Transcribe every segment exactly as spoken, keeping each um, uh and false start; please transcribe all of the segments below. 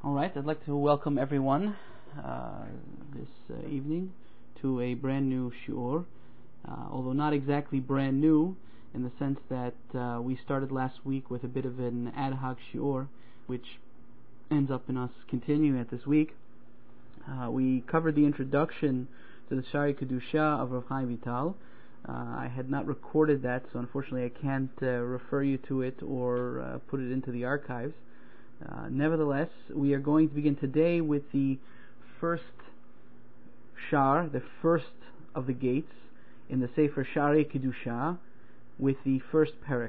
Alright, I'd like to welcome everyone uh, this uh, evening to a brand new shiur, uh, although not exactly brand new in the sense that uh, we started last week with a bit of an ad hoc shiur, which ends up in us continuing it this week. Uh, we covered the introduction to the Shari Kedusha of Rav Chaim Vital. Uh, I had not recorded that, so unfortunately I can't uh, refer you to it or uh, put it into the archives. Uh, nevertheless, we are going to begin today with the first shar, the first of the gates in the Sefer Shari Kedusha, with the first perek.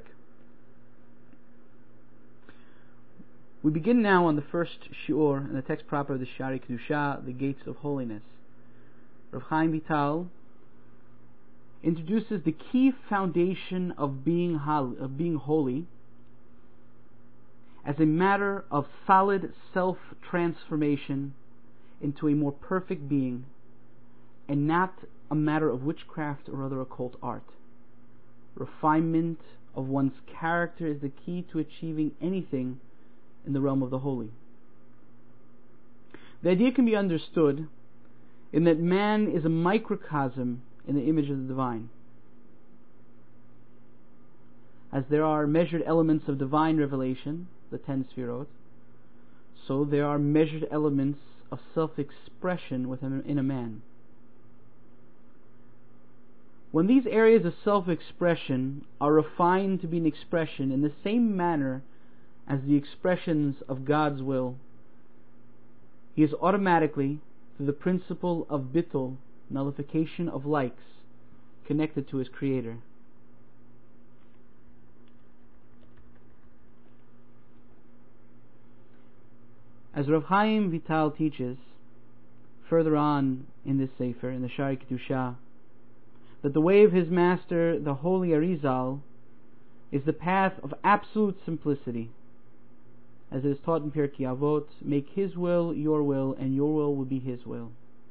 We begin now on the first shiur in the text proper of the Shari Kedusha, the gates of holiness. Rav Chaim Vital introduces the key foundation of being hol- of being holy as a matter of solid self-transformation into a more perfect being, and not a matter of witchcraft or other occult art. Refinement of one's character is the key to achieving anything in the realm of the holy. The idea can be understood in that man is a microcosm in the image of the divine. As there are measured elements of divine revelation, the ten sefirot, so there are measured elements of self-expression within in a man. When these areas of self-expression are refined to be an expression in the same manner as the expressions of God's will, he is automatically, through the principle of bittul, nullification of likes, connected to his Creator. As Rav Chaim Vital teaches further on in this Sefer, in the Shari Kedusha, that the way of his master, the Holy Arizal, is the path of absolute simplicity. As it is taught in Pirkei Avot, make his will your will, and your will will be his will.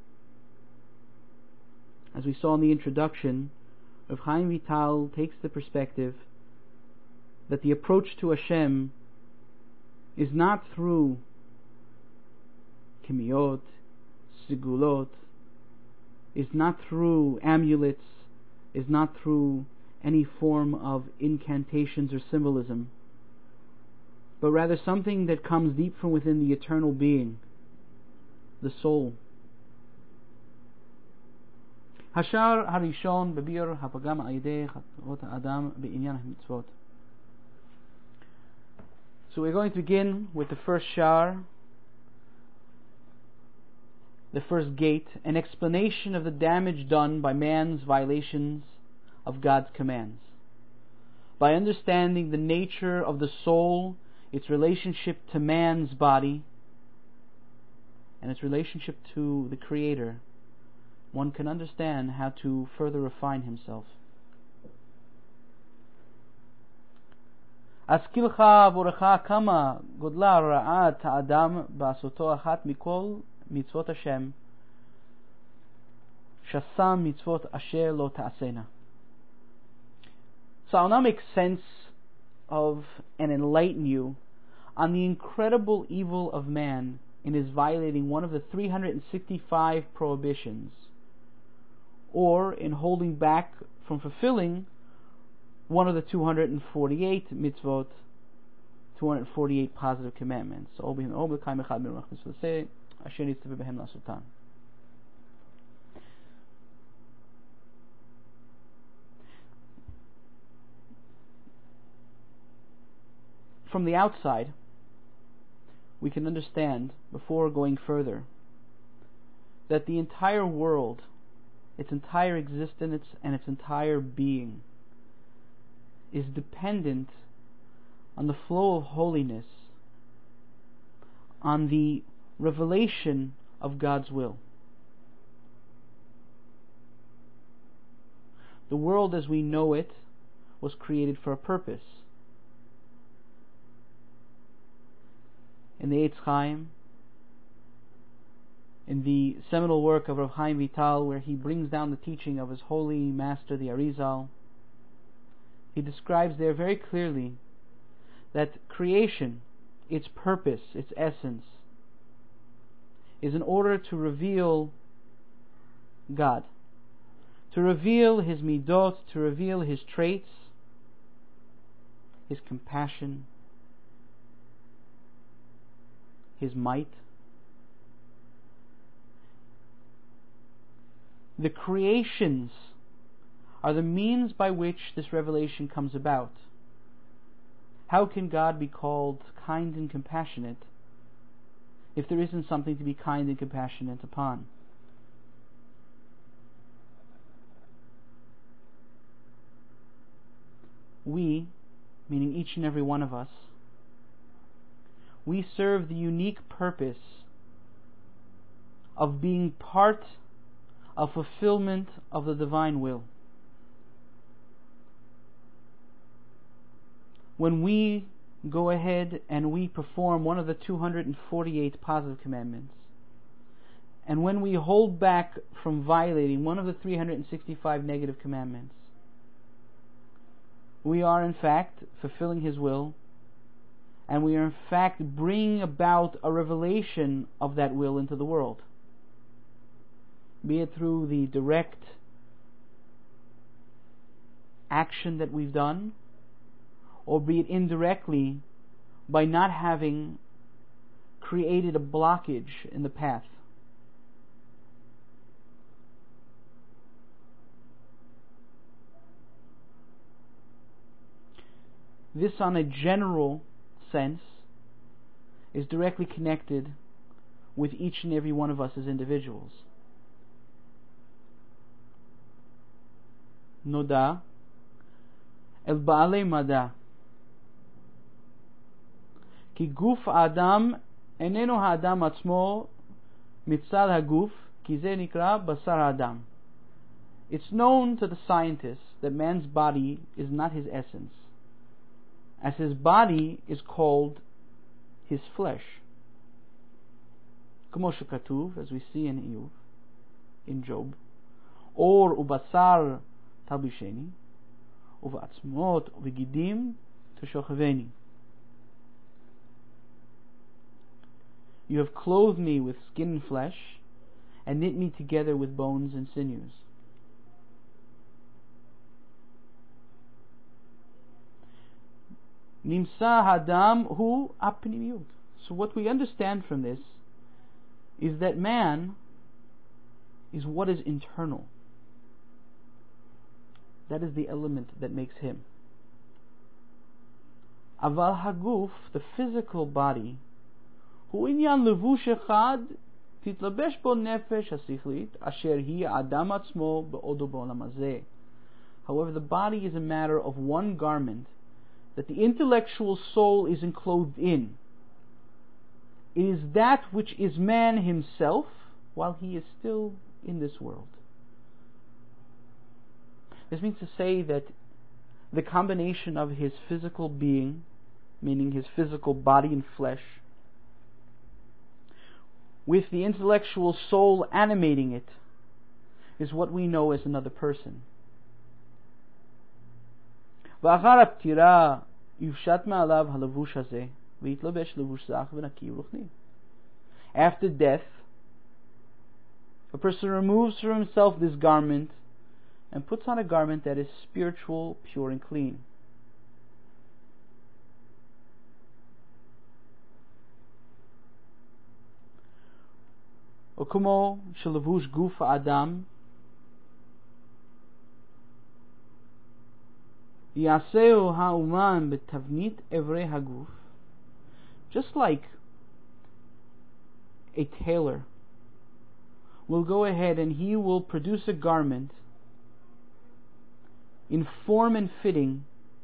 As we saw in the introduction, Rav Chaim Vital takes the perspective that the approach to Hashem is not through kimiyot, sigulot, is not through amulets, is not through any form of incantations or symbolism, but rather something that comes deep from within the eternal being, the soul. Hashar harishon bebir hapagam aidei chatavot adam beinyan mitzvot. So we're going to begin with the first shar, the first gate, an explanation of the damage done by man's violations of God's commands. By understanding the nature of the soul, its relationship to man's body, and its relationship to the Creator, one can understand how to further refine himself. Askilcha avorecha kama godla ra'at ha'adam ba'asoto achat mikol mitzvot Hashem shasam mitzvot asher lo ta'asena. So I'll now make sense of and enlighten you on the incredible evil of man in his violating one of the three hundred sixty-five prohibitions, or in holding back from fulfilling one of the two hundred forty-eight mitzvot, two hundred forty-eight positive commandments. From the outside, we can understand, before going further, that the entire world, its entire existence and its entire being, is dependent on the flow of holiness, on the revelation of God's will. The world as we know it was created for a purpose. In the Eitz Chaim, in the seminal work of Rav Chaim Vital, where he brings down the teaching of his holy master, the Arizal, he describes there very clearly that creation, its purpose, its essence, is in order to reveal God, to reveal His midot, to reveal His traits, His compassion, His might. The creations are the means by which this revelation comes about. How can God be called kind and compassionate if there isn't something to be kind and compassionate upon? We, meaning each and every one of us, we serve the unique purpose of being part of fulfillment of the divine will. When we go ahead and we perform one of the two hundred forty-eight positive commandments, and when we hold back from violating one of the three hundred sixty-five negative commandments, we are in fact fulfilling His will, and we are in fact bringing about a revelation of that will into the world, be it through the direct action that we've done, or be it indirectly by not having created a blockage in the path. This, on a general sense, is directly connected with each and every one of us as individuals. Noda el ba'alei mada ki guf adam eneno ha'adam atzmo mitzad haguf ki ze nikra basar adam. It's known to the scientists that man's body is not his essence, as his body is called his flesh. K'mo shekatuv, as we see in Iyov, in Job, or ubasar talbisheni, uva'atzmot uvigidim teshochaveni. You have clothed me with skin and flesh, and knit me together with bones and sinews. Nimsa hadam hu apnimiyut. So what we understand from this is that man is what is internal. That is the element that makes him. Aval haguf, the physical body, hu inyan levush echad titlabesh bo nefesh hasichlit asher hi adam atzmo be'odo b'olam hazeh. However, the body is a matter of one garment that the intellectual soul is enclosed in. It is that which is man himself while he is still in this world. This means to say that the combination of his physical being, meaning his physical body and flesh, with the intellectual soul animating it, is what we know as another person. After death, a person removes from himself this garment and puts on a garment that is spiritual, pure and clean. Okumo shelavush guf adam yaseu ha'uman betavnit evrei haguf. Just like a tailor will go ahead and he will produce a garment in form and fitting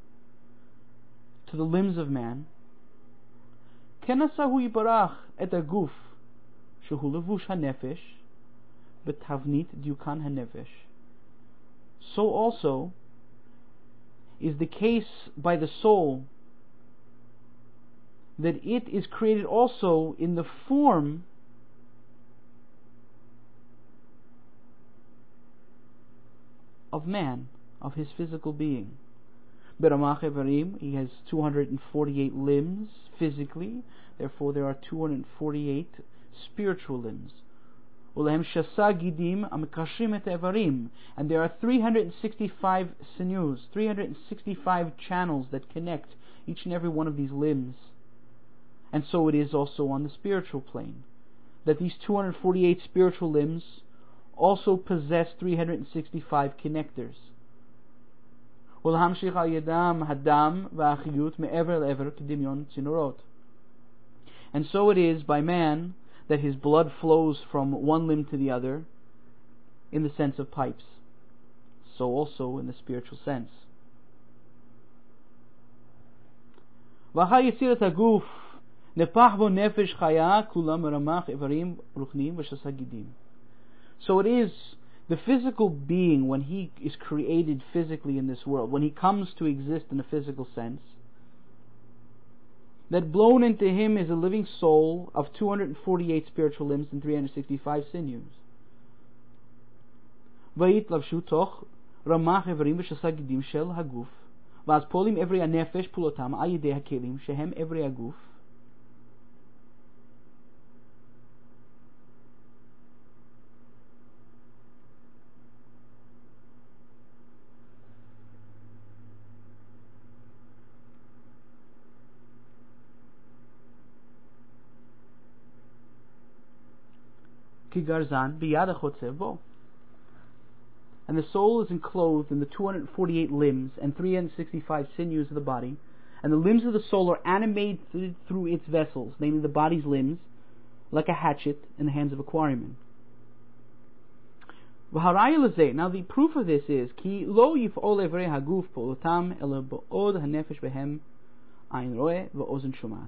to the limbs of man, kenasahu yibarach et haguf shehu levush hanefesh betavnit diukan hanefesh. So also is the case by the soul, that it is created also in the form of man, of his physical being. Beramach Evarim, he has two hundred forty-eight limbs physically, therefore there are two hundred forty-eight spiritual limbs. And there are three hundred sixty-five sinews, three hundred sixty-five channels that connect each and every one of these limbs. And so it is also on the spiritual plane, that these two hundred forty-eight spiritual limbs also possess three hundred sixty-five connectors. And so it is by man that his blood flows from one limb to the other in the sense of pipes. So also in the spiritual sense. So it is the physical being, when he is created physically in this world, when he comes to exist in a physical sense, that blown into him is a living soul of two hundred forty-eight spiritual limbs and three hundred sixty-five sinews. ויתלבשו תוך רמ"ח איברים ושס"ה גידים של הגוף, ואז פועלים איברי הנפש פעולתם על ידי הכלים שהם איברי הגוף, כגרזן ביד החוצב בו. And the soul is enclosed in the two hundred forty-eight limbs and three hundred sixty-five sinews of the body, and the limbs of the soul are animated through its vessels, namely the body's limbs, like a hatchet in the hands of a quarryman. Now the proof of this is כי לא יפעול איברי הגוף פעולתם אלא בעוד הנפש בהם עין רואה ואוזן שומעת.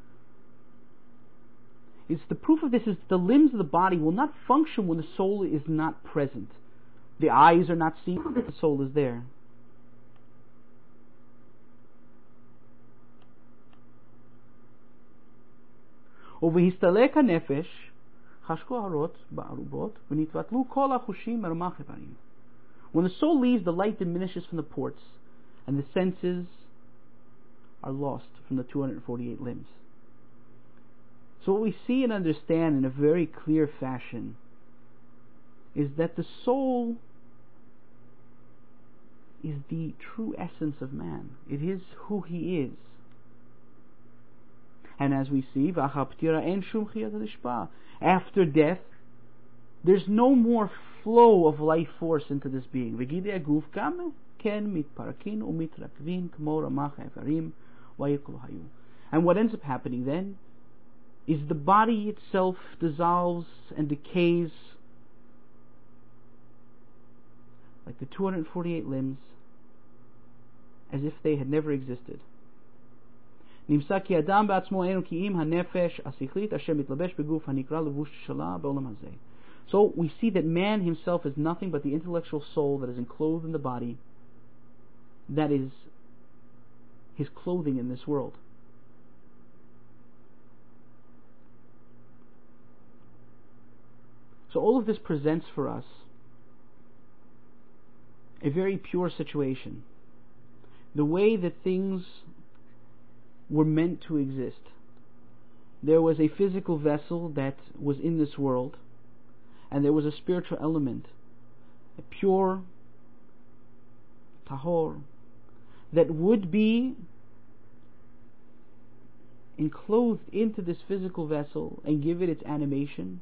It's the proof of this is that the limbs of the body will not function when the soul is not present. The eyes are not seeing, the soul is there. ובהסתלק הנפש חשקו האורות בארובות ונתבטלו כל החושים מרמ"ח איברים. When the soul leaves, the light diminishes from the ports, and the senses are lost from the two hundred forty-eight limbs. So what we see and understand in a very clear fashion is that the soul is the true essence of man. It is who he is. And as we see, after death, there's no more flow of life force into this being. And what ends up happening then is the body itself dissolves and decays like the two hundred forty-eight limbs, as if they had never existed. So we see that man himself is nothing but the intellectual soul that is enclosed in the body, that is his clothing in this world. So all of this presents for us a very pure situation. The way that things were meant to exist. There was a physical vessel that was in this world, and there was a spiritual element, a pure, tahor, that would be enclosed into this physical vessel and give it its animation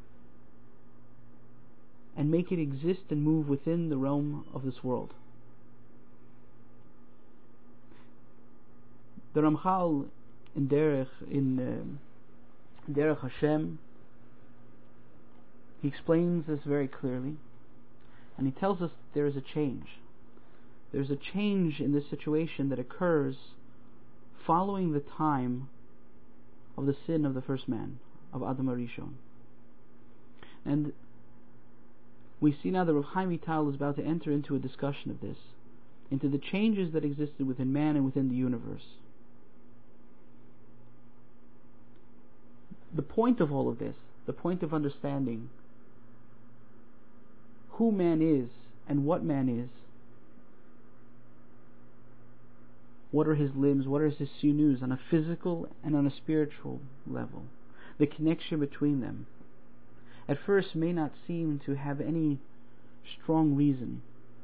and make it exist and move within the realm of this world. The Ramchal in Derech, in uh, Derech Hashem, he explains this very clearly, and he tells us there is a change. There's a change in this situation that occurs following the time of the sin of the first man, of Adam HaRishon. And we see now that Rav Chaim Vital is about to enter into a discussion of this, into the changes that existed within man and within the universe. The point of all of this, the point of understanding who man is and what man is, what are his limbs, what are his sinus on a physical and on a spiritual level. the connection between them, at first may not seem to have any strong reason.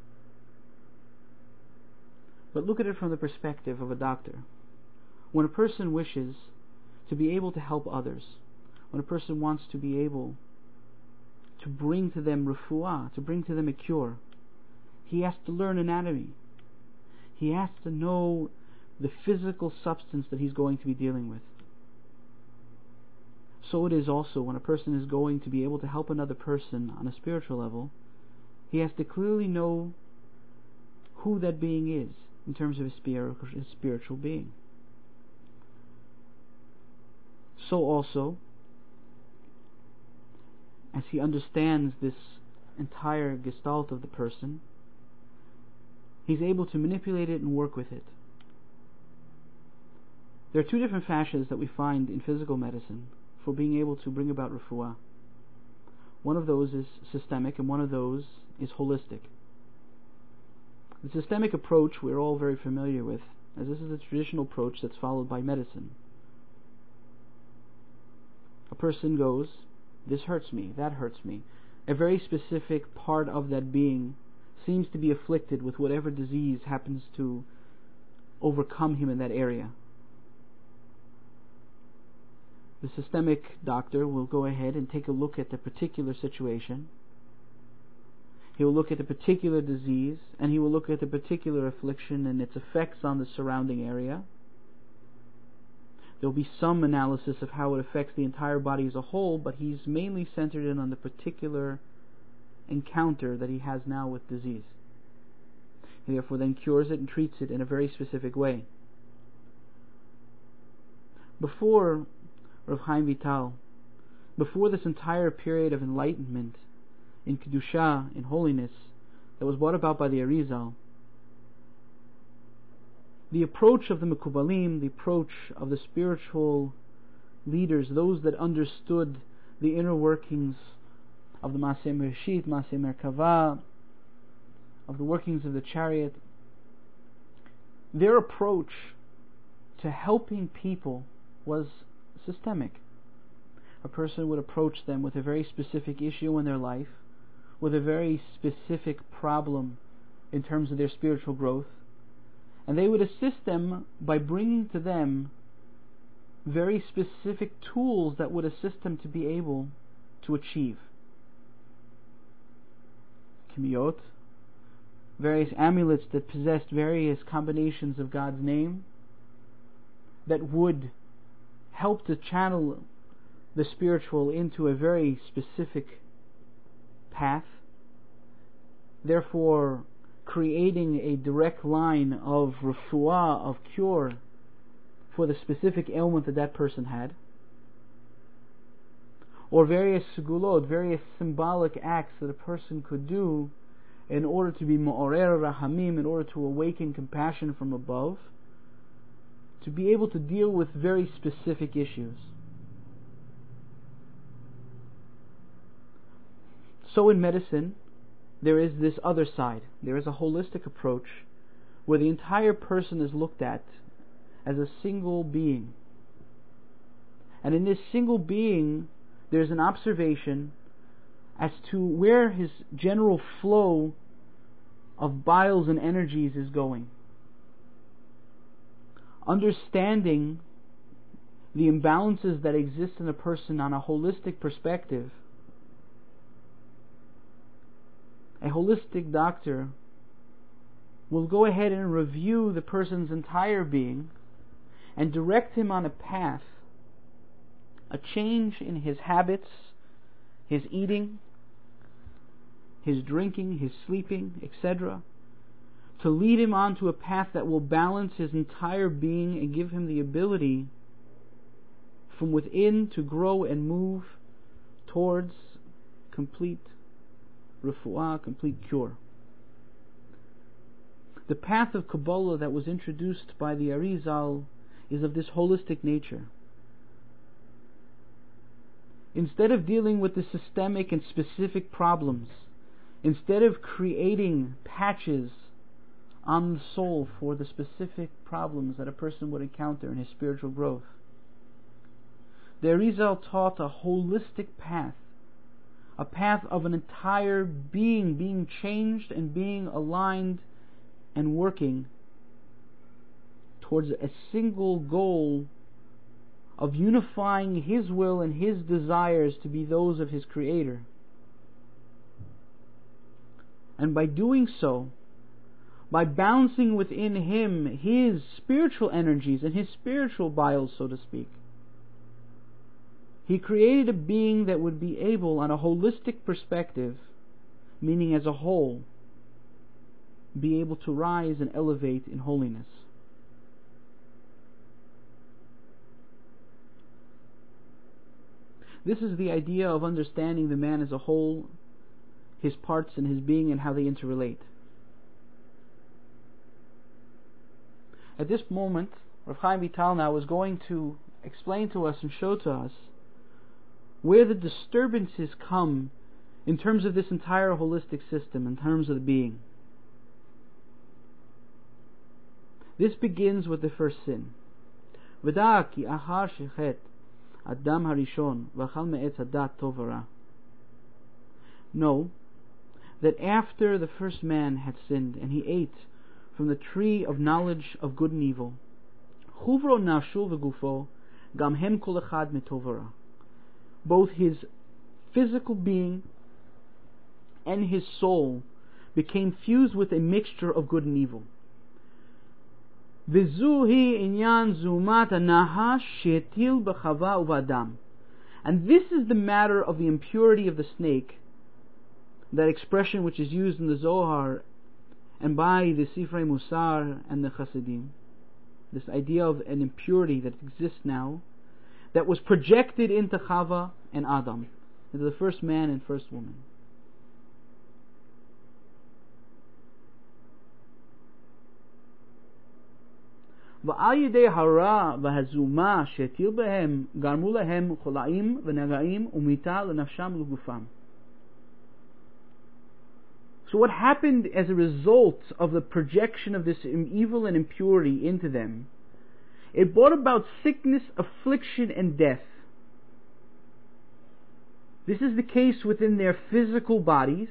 But look at it from the perspective of a doctor. When a person wishes to be able to help others, when a person wants to be able to bring to them refuah, to bring to them a cure, he has to learn anatomy. He has to know the physical substance that he's going to be dealing with. So it is also when a person is going to be able to help another person on a spiritual level, he has to clearly know who that being is in terms of his spiritual being. So also, as he understands this entire gestalt of the person, he's able to manipulate it and work with it. There are two different fashions that we find in physical medicine for being able to bring about refuah. One of those is systemic and one of those is holistic. The systemic approach we're all very familiar with, as this is a traditional approach that's followed by medicine. A person goes, this hurts me, that hurts me. A very specific part of that being seems to be afflicted with whatever disease happens to overcome him in that area. The systemic doctor will go ahead and take a look at the particular situation. He will look at the particular disease, and he will look at the particular affliction and its effects on the surrounding area. There will be some analysis of how it affects the entire body as a whole, but he's mainly centered in on the particular encounter that he has now with disease. He therefore then cures it and treats it in a very specific way. Before Rav Chaim Vital, before this entire period of enlightenment in Kedusha, in holiness, that was brought about by the Arizal, the approach of the Mekubalim, the approach of the spiritual leaders, those that understood the inner workings of the Maaseh Mereshit, Maaseh Merkava, of the workings of the chariot, their approach to helping people was systemic. A person would approach them with a very specific issue in their life, with a very specific problem in terms of their spiritual growth, and they would assist them by bringing to them very specific tools that would assist them to be able to achieve. Kimiyot, various amulets that possessed various combinations of God's name that would help to channel the spiritual into a very specific path, therefore creating a direct line of refuah, of cure, for the specific ailment that that person had. Or various segulot, various symbolic acts that a person could do in order to be ma'orer rahamim, in order to awaken compassion from above, to be able to deal with very specific issues. So in medicine, there is this other side. There is a holistic approach where the entire person is looked at as a single being. And in this single being, there's an observation as to where his general flow of biles and energies is going. Understanding the imbalances that exist in a person on a holistic perspective, a holistic doctor will go ahead and review the person's entire being and direct him on a path, a change in his habits, his eating, his drinking, his sleeping, et cetera, to lead him onto a path that will balance his entire being and give him the ability from within to grow and move towards complete refuah, complete cure. The path of Kabbalah that was introduced by the Arizal is of this holistic nature. Instead of dealing with the systemic and specific problems, instead of creating patches on the soul for the specific problems that a person would encounter in his spiritual growth, the Arizal taught a holistic path, a path of an entire being being changed and being aligned and working towards a single goal of unifying his will and his desires to be those of his Creator. And by doing so, by balancing within him his spiritual energies and his spiritual bios, so to speak, he created a being that would be able, on a holistic perspective, meaning as a whole, be able to rise and elevate in holiness. This is the idea of understanding the man as a whole, his parts and his being, and how they interrelate. At this moment, Rav Chaim Vital now is going to explain to us and show to us where the disturbances come in terms of this entire holistic system, in terms of the being. This begins with the first sin. V'da ki achar shechet Adam harishon v'achal me'etz hadat tov v'ra. Know that after the first man had sinned and he ate from the tree of knowledge of good and evil, chuvro nafshu v'gufo gam hem kol echad metov v'ra. Both his physical being and his soul became fused with a mixture of good and evil. V'zuhi inyan zumat hanahash shetil b'chava uv'adam. And this is the matter of the impurity of the snake, that expression which is used in the Zohar and by the Sifrei Musar and the Chassidim. This idea of an impurity that exists now, that was projected into Chava and Adam, into the first man and first woman. ועל ידי הרע והזומה שהטיל בהם גרמו להם חולאים ונגעים ומיתה לנפשם ולגופם. So what happened as a result of the projection of this evil and impurity into them, it brought about sickness, affliction, and death. This is the case within their physical bodies,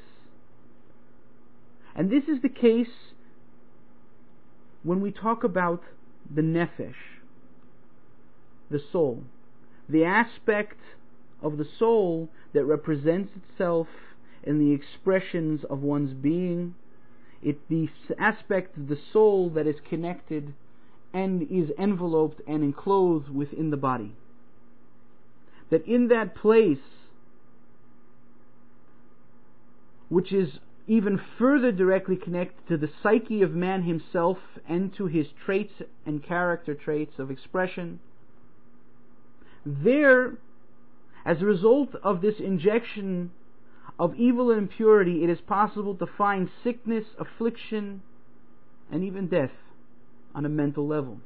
and this is the case when we talk about the nefesh, the soul, the aspect of the soul that represents itself in the expressions of one's being, it the aspect of the soul that is connected and is enveloped and enclosed within the body. That in that place, which is even further directly connected to the psyche of man himself and to his traits and character traits of expression, there, as a result of this injection of evil and impurity, it is possible to find sickness, affliction, and even death on a mental level.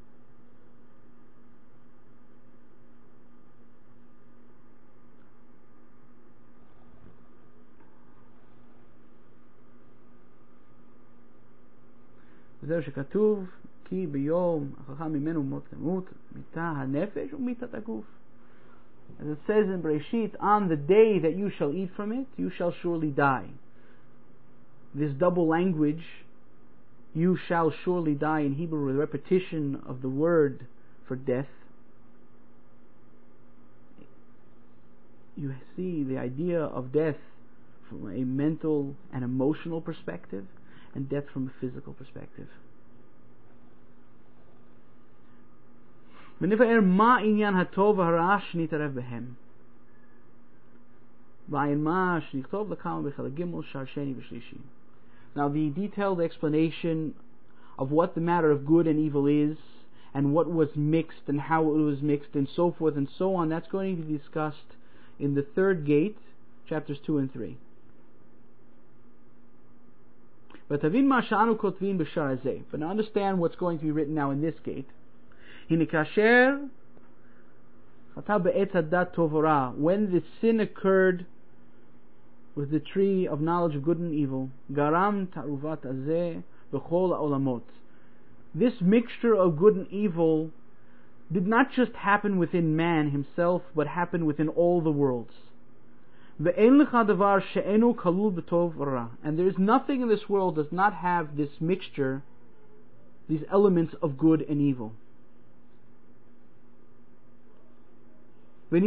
וזהו שכתוב כי ביום החכם ממנו מות תמות מיתה הנפש ומיתת הגוף. As it says in Bereshit, on the day that you shall eat from it, you shall surely die. This double language, you shall surely die, in Hebrew, a repetition of the word for death. You see the idea of death from a mental and emotional perspective, and death from a physical perspective. ונבאר מה עניין הטוב והרע שנתערב בהם. ועין מה שנכתוב לכמה בחלק ג' שער שני ושלישי. Now the detailed explanation of what the matter of good and evil is, and what was mixed and how it was mixed and so forth and so on, that's going to be discussed in the third gate, chapters two and three. But תבין מה שאנו כותבים בשער הזה. But now understand what's going to be written now in this gate. הנה כאשר חטא בעץ הדת טוב ורע, when the sin occurred with the tree of knowledge of good and evil, גרם תערובת הזה בכל העולמות. This mixture of good and evil did not just happen within man himself, but happened within all the worlds. And there is nothing in this world that does not have this mixture, these elements of good and evil. So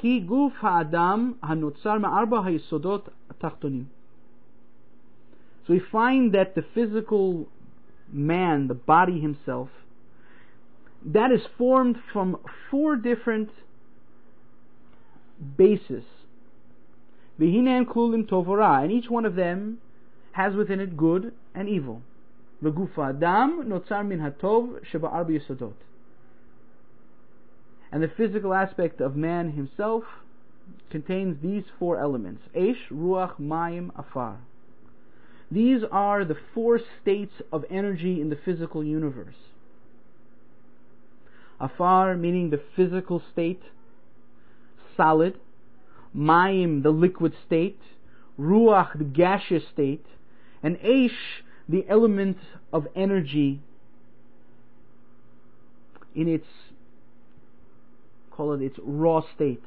we find that the physical man, the body himself, that is formed from four different bases. And each one of them has within it good and evil. And the physical aspect of man himself contains these four elements: Eish, Ruach, Mayim, Afar. These are the four states of energy in the physical universe. Afar meaning the physical state, solid. Mayim, the liquid state. Ruach, the gaseous state. And Eish, the element of energy in its, call it its raw state.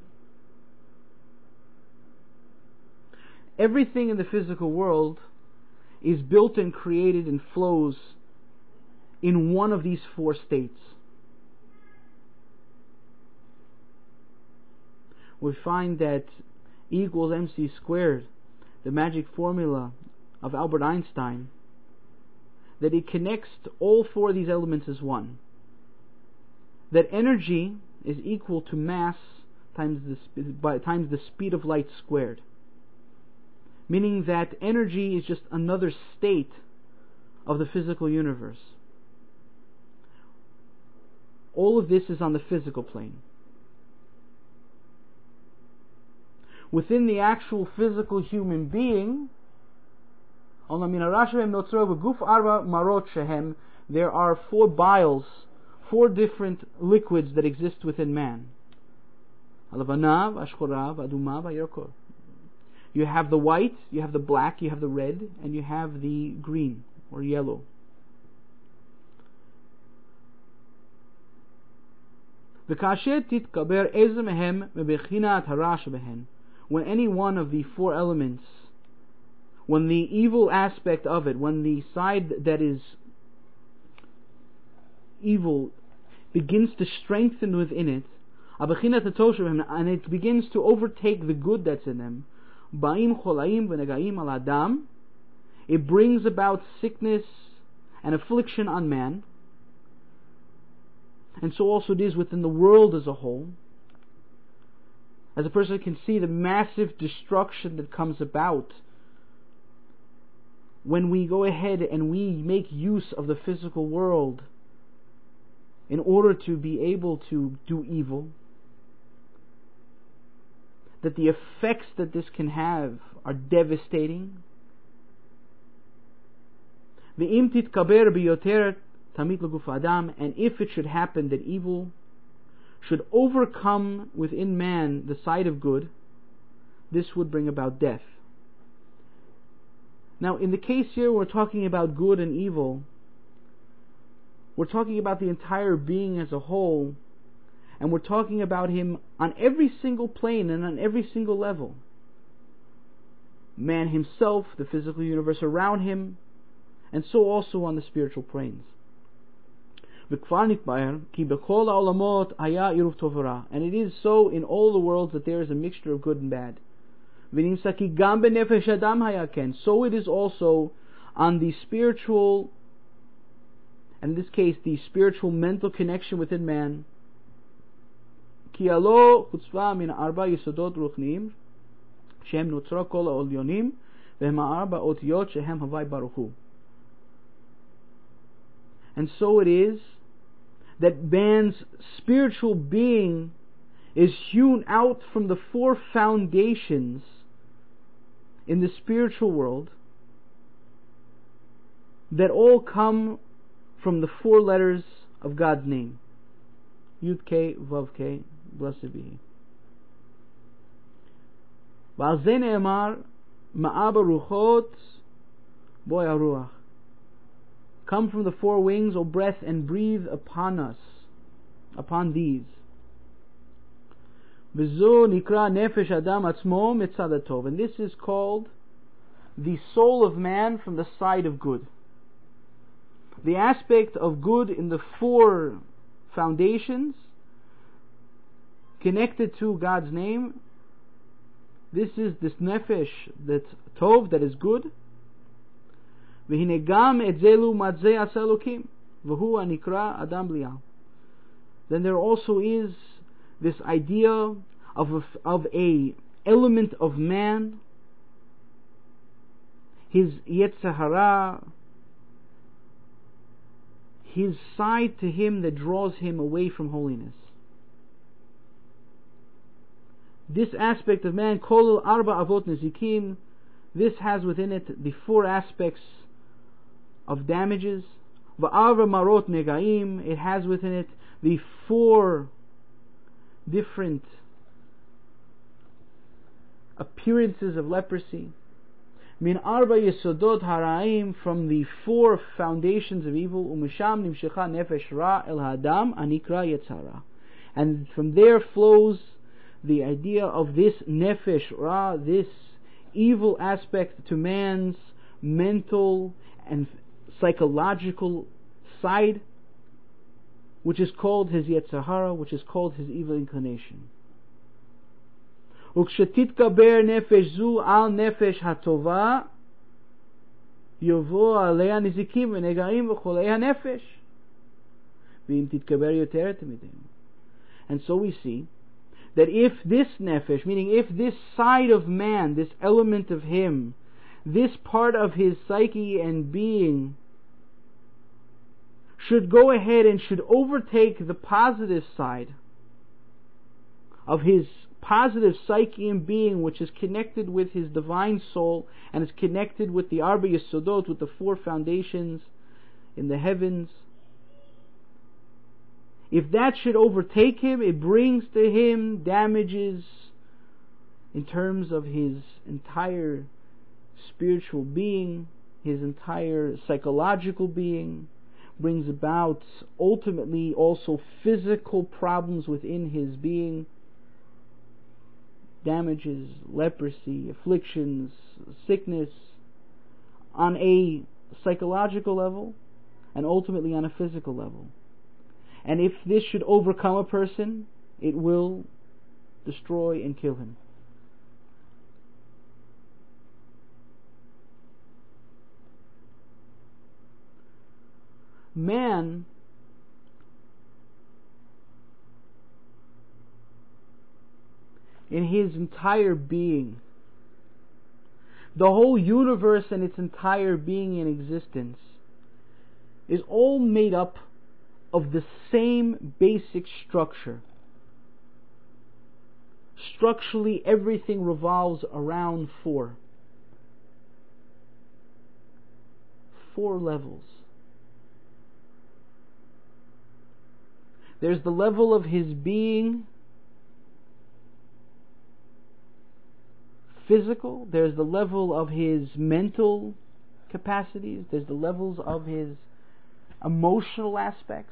Everything in the physical world is built and created and flows in one of these four states. We find that E equals mc squared, the magic formula of Albert Einstein, that it connects all four of these elements as one. That energy is equal to mass times the, by, times the speed of light squared. Meaning that energy is just another state of the physical universe. All of this is on the physical plane. Within the actual physical human being, there are four biles, four different liquids that exist within man. You have the white, you have the black, you have the red, and you have the green or yellow. When any one of the four elements, when the evil aspect of it, when the side that is evil begins to strengthen within it, and it begins to overtake the good that's in them, it brings about sickness and affliction on man. And so also it is within the world as a whole. As a person can see the massive destruction that comes about when we go ahead and we make use of the physical world in order to be able to do evil, that the effects that this can have are devastating. And if it should happen that evil should overcome within man the side of good, this would bring about death. Now, in the case here, we're talking about good and evil. We're talking about the entire being as a whole, and we're talking about him on every single plane and on every single level. Man himself, the physical universe around him, and so also on the spiritual planes. And it is so in all the worlds that there is a mixture of good and bad. So it is also on the spiritual, and in this case the spiritual mental connection within man. And so it is that man's spiritual being is hewn out from the four foundations in the spiritual world that all come from the four letters of God's name. Yud K Vav K, blessed be He. V'al zeh ne'emar ma'aba ruchot boy haruach. Come from the four wings, O breath, and breathe upon us, upon these. V'zu nikra nefesh adam atzmo mitzad hatov, and this is called the soul of man from the side of good. The aspect of good in the four foundations connected to God's name, this is this nefesh that's tov, that is good. V'hine gam et zelu matzeh asa Elokim, v'hu anikra adam bli'ah. Then there also is this idea of a, of a element of man, his yetzer hara, his side to him that draws him away from holiness. This aspect of man, kol arba avot nezikim, this has within it the four aspects of damages. Va'arba marot negaim, it has within it the four different appearances of leprosy. Min arba yesodot haraim, from the four foundations of evil. Umesham nimshecha nefesh ra el hadam anikra yetzara, and from there flows the idea of this nefesh ra, this evil aspect to man's mental and psychological side, which is called his yetzer hara, which is called his evil inclination. Ukshetitkabir nefesh zu al nefesh hatova, yovo alea nizikim v'negaim v'cholei hanefesh, v'im titkaber yoter temidim. And so we see that if this nefesh, meaning if this side of man, this element of him, this part of his psyche and being, should go ahead and should overtake the positive side of his positive psyche and being, which is connected with his divine soul and is connected with the Arba Yesodot, with the four foundations in the heavens. If that should overtake him, it brings to him damages in terms of his entire spiritual being, his entire psychological being, brings about ultimately also physical problems within his being, damages, leprosy, afflictions, sickness, on a psychological level and ultimately on a physical level. And if this should overcome a person, it will destroy and kill him. Man in his entire being, the whole universe and its entire being and existence, is all made up of the same basic structure. Structurally, everything revolves around four. Four levels. There's the level of his being, physical. There's the level of his mental capacities. There's the levels of his emotional aspects.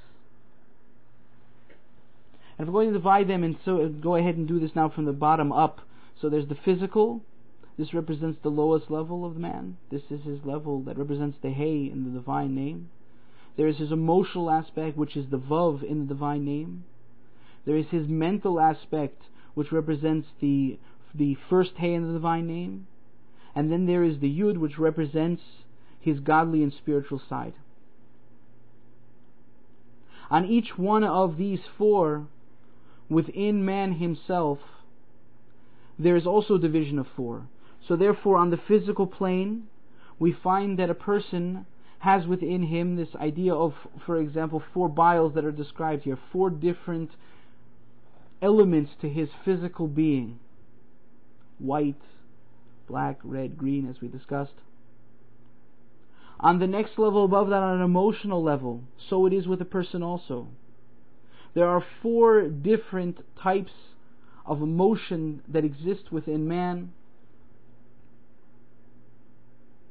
And if we're going to divide them, and so go ahead and do this now from the bottom up. So there's the physical. This represents the lowest level of the man. This is his level that represents the Hey in the divine name. There is his emotional aspect, which is the Vav in the divine name. There is his mental aspect, which represents the the first Hey in the divine name. And then there is the Yud, which represents his godly and spiritual side. On each one of these four, within man himself, there is also division of four. So therefore, on the physical plane, we find that a person has within him this idea of, for example, four biles that are described here, four different elements to his physical being: white, black, red, green, as we discussed. On the next level above that, on an emotional level, so it is with a person also. There are four different types of emotion that exist within man.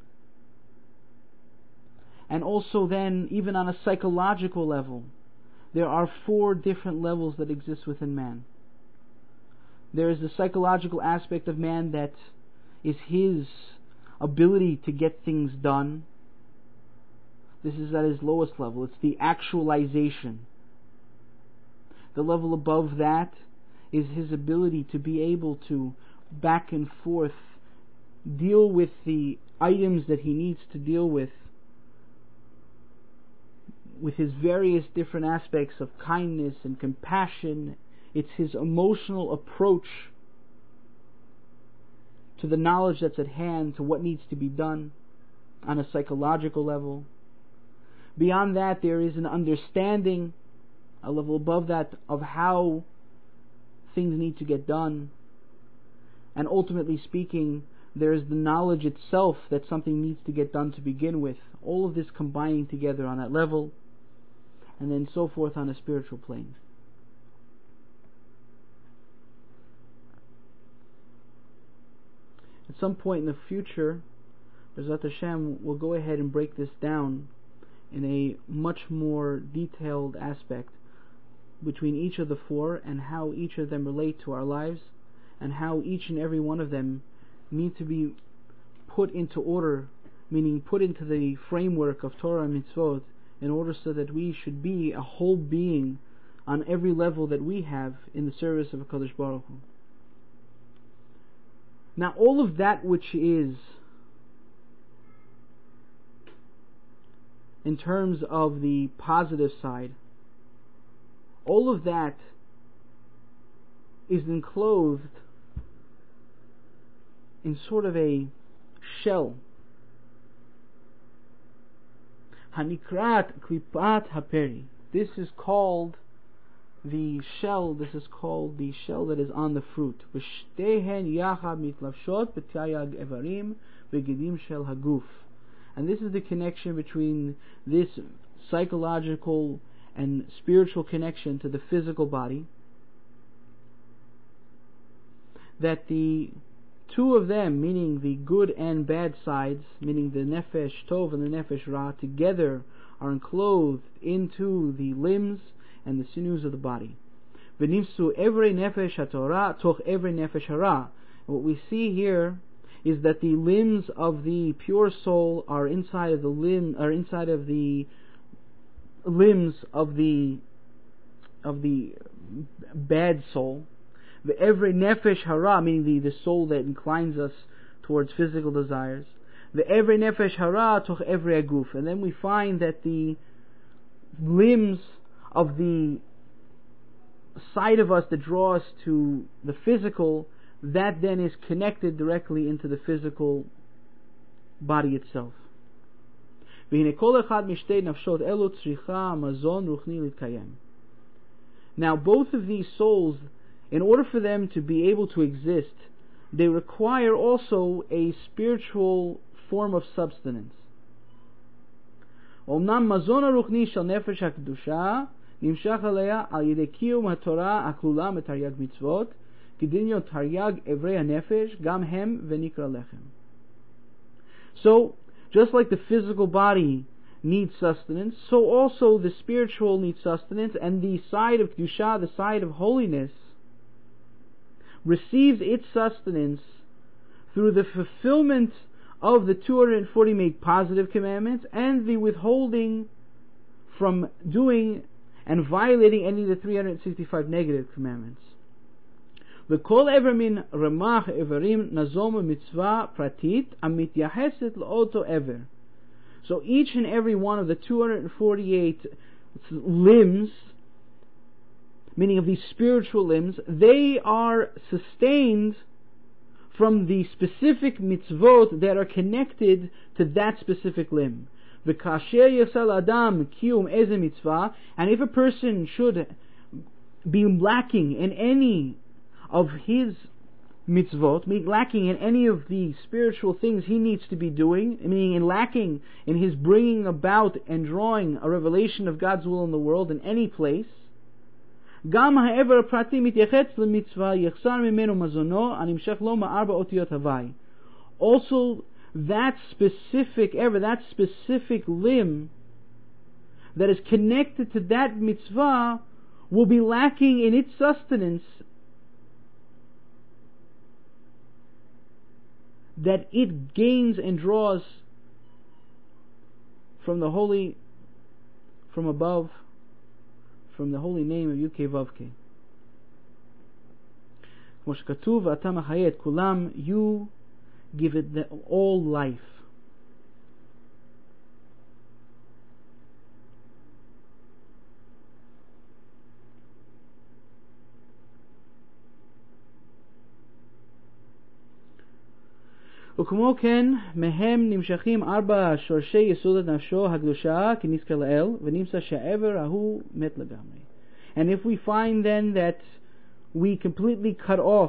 And also then, even on a psychological level, there are four different levels that exist within man. There is the psychological aspect of man that is his ability to get things done. This is at his lowest level. It's the actualization. The level above that is his ability to be able to back and forth deal with the items that he needs to deal with with his various different aspects of kindness and compassion. It's his emotional approach to the knowledge that's at hand, to what needs to be done on a psychological level. Beyond that, there is an understanding, a level above that, of how things need to get done. And ultimately speaking, there is the knowledge itself that something needs to get done to begin with. All of this combining together on that level, and then so forth on a spiritual plane. At some point in the future, B'ezrat Hashem will go ahead and break this down in a much more detailed aspect between each of the four, and how each of them relate to our lives, and how each and every one of them need to be put into order, meaning put into the framework of Torah and mitzvot, in order so that we should be a whole being on every level that we have in the service of HaKadosh Baruch Hu. Now, all of that which is, in terms of the positive side, all of that is enclosed in sort of a shell. Hanikrat klipat haperi. This is called the shell. This is called the shell that is on the fruit. V'shtehen yachad mitlavshot b'tayag evarim v'gedim shel haguf. And this is the connection between this psychological and spiritual connection to the physical body, that the two of them, meaning the good and bad sides, meaning the nefesh tov and the nefesh ra, together are enclosed into the limbs and the sinews of the body. V'nimsu every nefesh haTorah toch every nefesh hara. What we see here is that the limbs of the pure soul are inside of the limb, are inside of the limbs of the of the bad soul. The every nefesh hara, meaning the, the soul that inclines us towards physical desires. The every nefesh hara toch every aguf. And then we find that the limbs of the side of us that draw us to the physical, that then is connected directly into the physical body itself. Now both of these souls, in order for them to be able to exist, they require also a spiritual form of substance. אומנם מזון הרוחני של נפש הקדושה נמשך עליה על ידי קיום התורה הכלולה מתרי"ג מצוות, כדמיון תרי"ג איברי הנפש, גם הם ונקרא לחם. So, just like the physical body needs sustenance, so also the spiritual needs sustenance, and the side of Kedusha, the side of holiness, receives its sustenance through the fulfillment of the two hundred forty made positive commandments and the withholding from doing and violating any of the three hundred sixty-five negative commandments. וכל איבר מן רמ"ח איברים נזום מצווה פרטית המתייחסת לאותו איבר. So each and every one of the two hundred forty-eight limbs, meaning of these spiritual limbs, they are sustained from the specific mitzvot that are connected to that specific limb. V'kasher yasal adam kiyum eze mitzvah, and if a person should be lacking in any of his mitzvot, meaning lacking in any of the spiritual things he needs to be doing, meaning in lacking in his bringing about and drawing a revelation of God's will in the world in any place, גם העבר הפרטי מתייחס למצווה יחסר ממנו מזונו הנמשך לו מארבע אותיות הוואי. Also, that specific ever, that specific limb that is connected to that mitzvah will be lacking in its sustenance, that it gains and draws from the holy, from above, from the holy name of Yud Kei Vav Kei. Kulam, you give it the, all life. וכמו כן, מהם נמשכים ארבע שורשי יסוד נפשו הקדושה כנזכר לאל, ונמצא שהעבר ההוא מת לגמרי. And if we find then that we completely cut off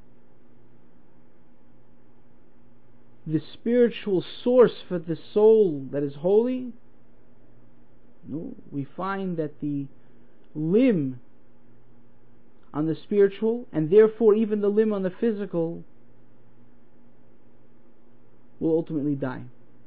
the spiritual source for the soul that is holy, no, we find that the limb on the spiritual, and therefore even the limb on the physical, will ultimately die.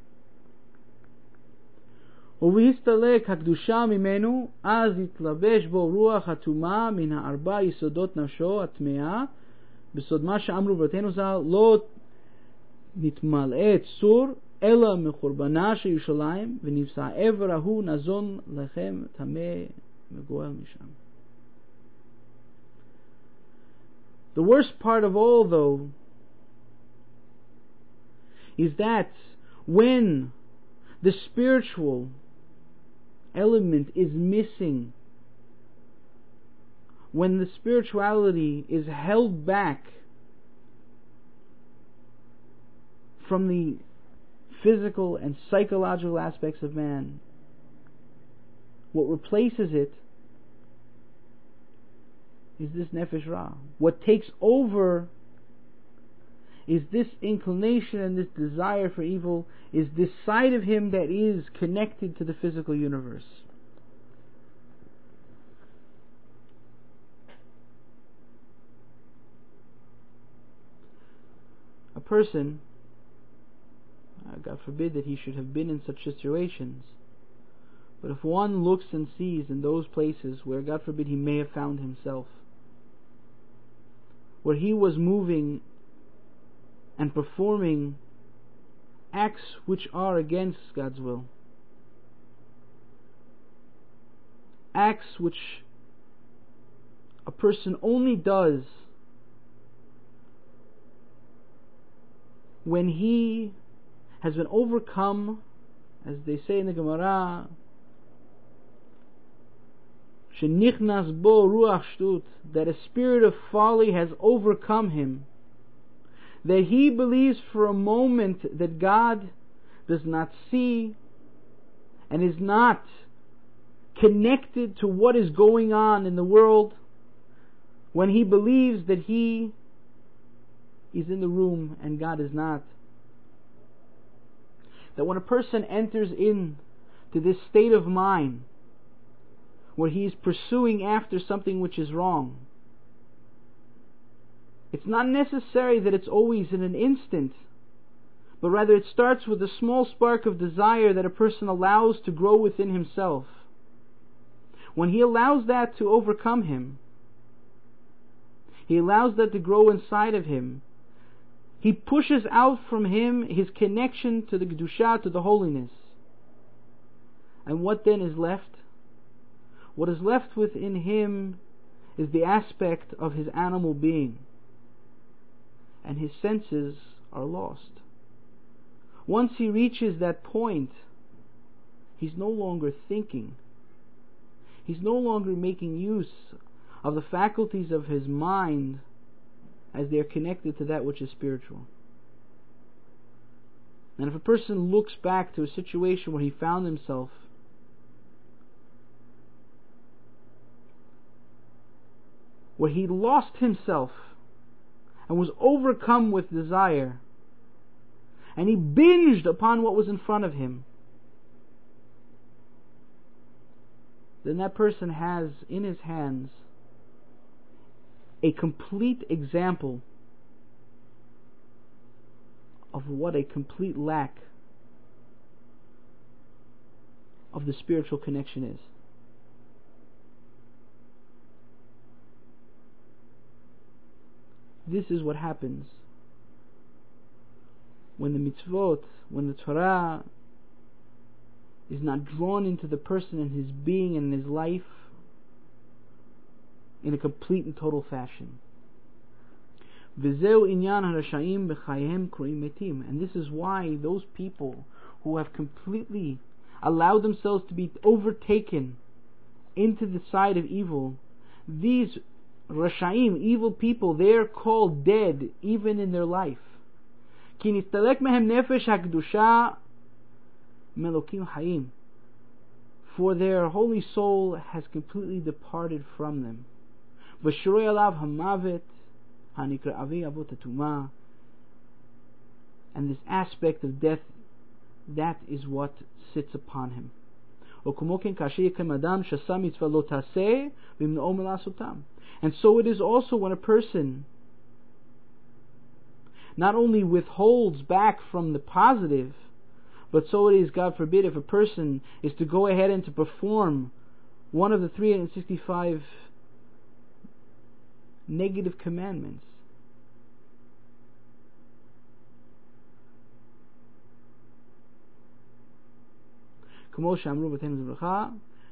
ובהסתלק הקדושה ממנו, אז יתלבש בו רוח הטומאה מן הארבע יסודות נפשו הטמאה, בסוד מה שאמרו ברתנו ז"ל, לא נתמלא צור אלא מחורבנה של ירושלים, ונפסע העבר ההוא נזון לכם טמא מגואל משם. The worst part of all, though, is that when the spiritual element is missing, when the spirituality is held back from the physical and psychological aspects of man, what replaces it is this nefesh ra. What takes over is this inclination and this desire for evil, is this side of him that is connected to the physical universe. A person, uh, God forbid that he should have been in such situations, but if one looks and sees in those places where, God forbid, he may have found himself, where he was moving and performing acts which are against God's will, acts which a person only does when he has been overcome, as they say in the Gemara, shenichnas bo ruach shtut, that a spirit of folly has overcome him, that he believes for a moment that God does not see and is not connected to what is going on in the world, when he believes that he is in the room and God is not. That when a person enters in to this state of mind where he is pursuing after something which is wrong, it's not necessary that it's always in an instant, but rather it starts with a small spark of desire that a person allows to grow within himself. When he allows that to overcome him, he allows that to grow inside of him, he pushes out from him his connection to the Kedusha, to the holiness. And what then is left? What is left within him is the aspect of his animal being, and his senses are lost. Once he reaches that point, he's no longer thinking. He's no longer making use of the faculties of his mind as they are connected to that which is spiritual. And if a person looks back to a situation where he found himself where he lost himself and was overcome with desire, and he binged upon what was in front of him, then that person has in his hands a complete example of what a complete lack of the spiritual connection is. This is what happens when the mitzvot, when the Torah is not drawn into the person and his being and his life in a complete and total fashion. And this is why those people who have completely allowed themselves to be overtaken into the side of evil, these Rashaim, evil people, they are called dead even in their life. For their holy soul has completely departed from them. And this aspect of death, that is what sits upon him. And so it is also when a person not only withholds back from the positive, but so it is, God forbid, if a person is to go ahead and to perform one of the three hundred sixty-five negative commandments. That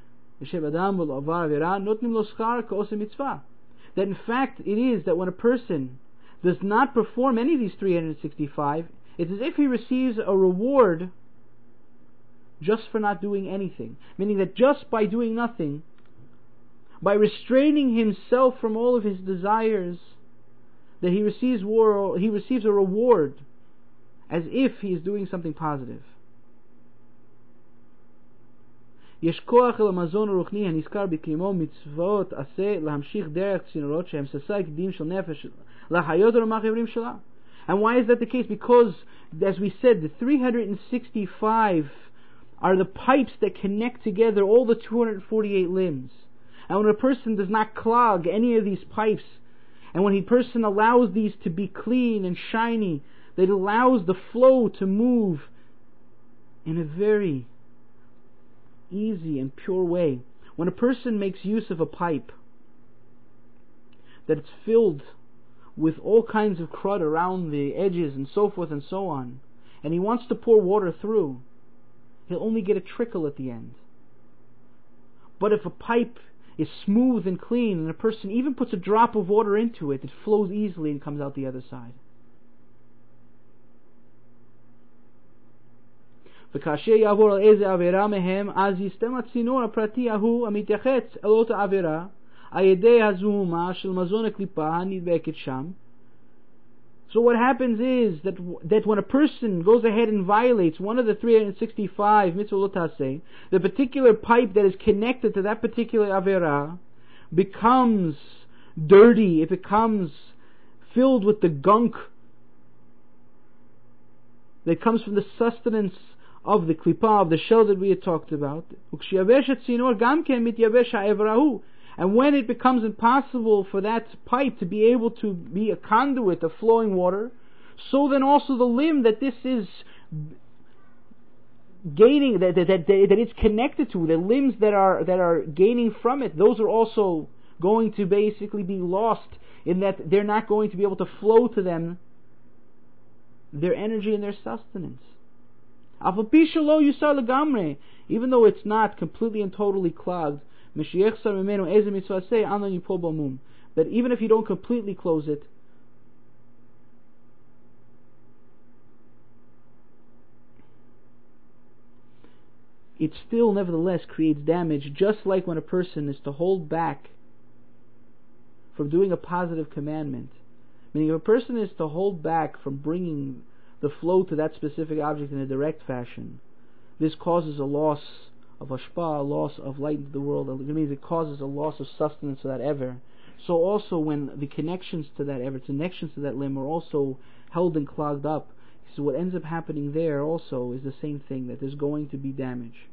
in fact it is that when a person does not perform any of these three hundred sixty-five, it's as if he receives a reward just for not doing anything. Meaning that just by doing nothing, by restraining himself from all of his desires, that he receives war, he receives a reward as if he is doing something positive. יש כוח אל המזון הרוחני הנזכר בקיומו מצוות עשה להמשיך דרך צינורות שהם שסי קדים של נפש לחיות ולמח איברים שלה. And why is that the case? Because, as we said, the three hundred sixty-five are the pipes that connect together all the two hundred forty-eight limbs. And when a person does not clog any of these pipes, and when a person allows these to be clean and shiny, that it allows the flow to move in a very easy and pure way. When a person makes use of a pipe that it's filled with all kinds of crud around the edges and so forth and so on, and he wants to pour water through, he'll only get a trickle at the end. But if a pipe is smooth and clean, and a person even puts a drop of water into it, it flows easily and comes out the other side. וכאשר יעבור על איזה עבירה מהם, אז יסתם הצינור הפרטי ההוא המתייחס אל אותה עבירה על ידי הזוהמה של מזון הקליפה הנדבקת שם. So what happens is that that when a person goes ahead and violates one of the three hundred sixty-five mitzvot taseh, the particular pipe that is connected to that particular avera becomes dirty, it becomes filled with the gunk that comes from the sustenance of the klipa, of the shell that we had talked about. And when it becomes impossible for that pipe to be able to be a conduit of flowing water, so then also the limb that this is gaining, that, that, that, that it's connected to, the limbs that are that are gaining from it, those are also going to basically be lost, in that they're not going to be able to flow to them their energy and their sustenance. Even though it's not completely and totally clogged, but even if you don't completely close it, it still nevertheless creates damage, just like when a person is to hold back from doing a positive commandment. Meaning, if a person is to hold back from bringing the flow to that specific object in a direct fashion, this causes a loss of hashpah, a loss of light into the world. It means it causes a loss of sustenance to that ever. So also when the connections to that ever, connections to that limb are also held and clogged up, so what ends up happening there also is the same thing, that there's going to be damage.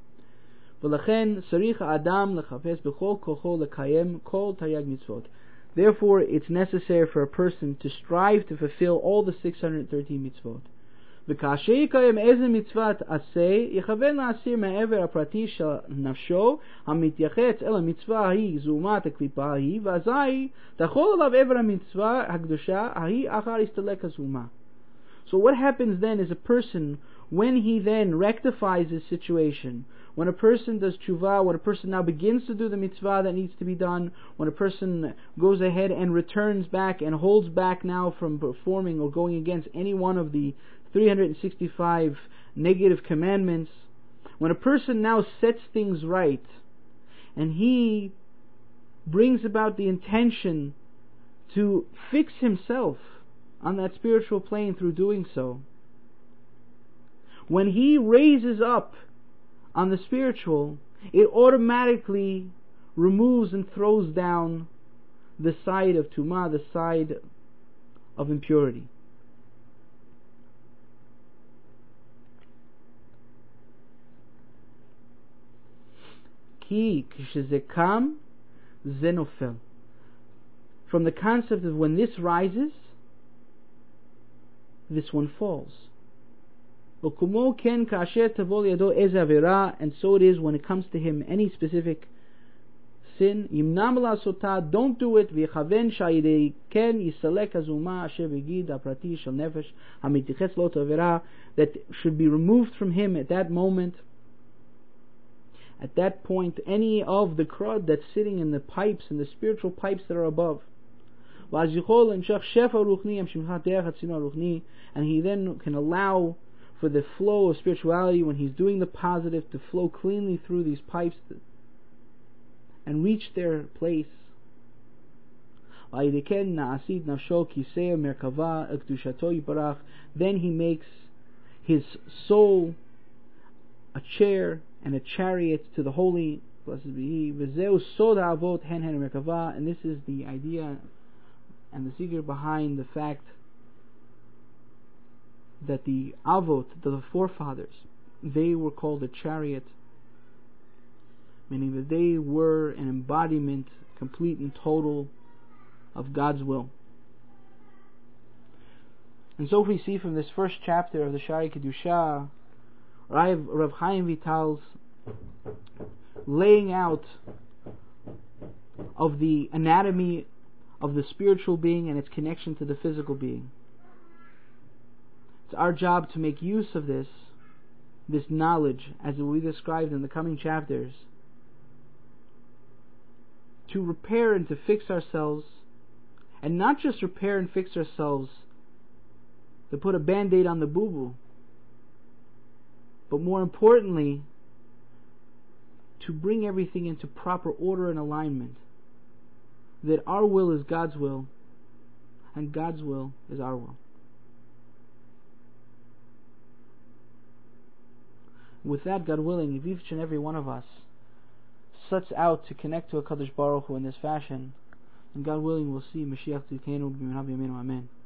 ולכן צריך האדם לחפש בכל כוחו לקיים כל תרי"ג מצוות. Therefore, it's necessary for a person to strive to fulfill all the six hundred thirteen mitzvot. וכאשר יקיים איזה מצוות עשה, יכוון להסיר מהעבר הפרטי של נפשו המתייחס אל המצווה ההיא זעומת הקליפה ההיא, ואזי תחול עליו עבר המצווה הקדושה ההיא אחר הסתלק הזעומה. So what happens then is a person, when he then rectifies his situation, when a person does tshuva, when a person now begins to do the mitzvah that needs to be done, when a person goes ahead and returns back and holds back now from performing or going against any one of the three hundred sixty-five negative commandments, when a person now sets things right and he brings about the intention to fix himself on that spiritual plane through doing so, when he raises up on the spiritual, it automatically removes and throws down the side of tumah, the side of impurity. Ki kshezekam zenofel. From the concept of when this rises, this one falls. And so it is when it comes to him any specific sin. Don't do it. That should be removed from him at that moment. At that point, any of the crud that's sitting in the pipes, in the spiritual pipes that are above. And he then can allow for the flow of spirituality when he's doing the positive to flow cleanly through these pipes and reach their place. Then he makes his soul a chair and a chariot to the holy, blessed be He. And this is the idea and the secret behind the fact that the avot, the forefathers, they were called a chariot, meaning that they were an embodiment, complete and total, of God's will. And so if we see from this first chapter of the Shari Kedusha, Rav Chaim Vital's laying out of the anatomy of the spiritual being and its connection to the physical being. It's our job to make use of this, this knowledge, as we described in the coming chapters, to repair and to fix ourselves, and not just repair and fix ourselves to put a band-aid on the boo-boo, but more importantly, to bring everything into proper order and alignment, that our will is God's will, and God's will is our will. With that, God willing, if each and every one of us sets out to connect to HaKadosh Baruch Hu in this fashion, and God willing, we'll see Mashiach Tzidkenu B'Meinav Yameinu. Amen.